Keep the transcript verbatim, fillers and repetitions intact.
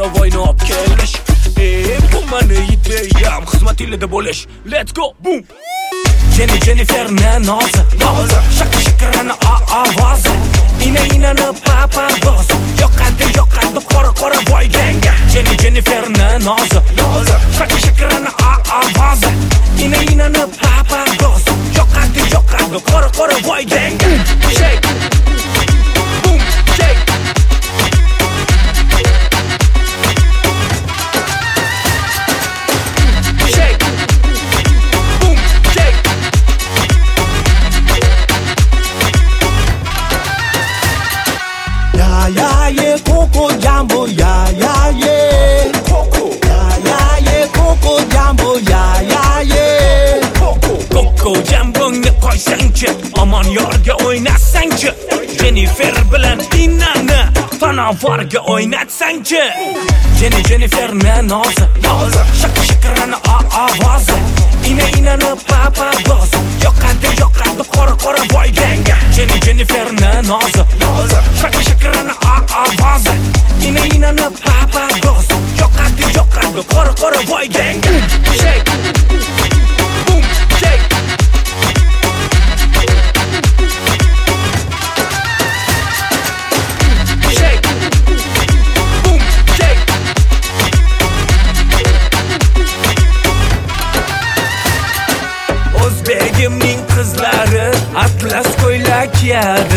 Davayni olib kelish. Ey, bu meni ideyam, xizmat ilida bo'lish. Let's go, boom. Jenny Jennifer ne nozi, nozi. Shaka shakarani ovozi. Ina inani papa boz. Yoqadi yoqadi qora qora boy ganga. Jenny Jennifer ne nozi, nozi. Shaka shakarani ovozi. Ina inani papa boz. Yoqadi yoqadi qora qora boy ganga. Shake. Boom, shake. Shake. Boom, shake. Ya ya ye Coco Jumbo, ya ya ye Coco, ya ya ye Coco Jumbo, ya ya ye Coco, Coco Jumbo'ni qo'ysangchi, omon yorga o'ynasangchi. Jennifer bilan Innani tanavarga o'ynatsangchi. Jenny Jennifer ne nozi, nozi. Shaka shakarani ovozi. Ina inani papa boz. Yoqadi yoqadi qora qora boy ganga. Jenny Jennifer ne nozi, nozi. Shaka shakarani ovozi. Ina inani papa boz. Yoqadi yoqadi qora qora boy ganga. Shake. Boom, shake. Shake. Boom, shake. O'zbegimning qizlari atlas ko'ylak kiyadi.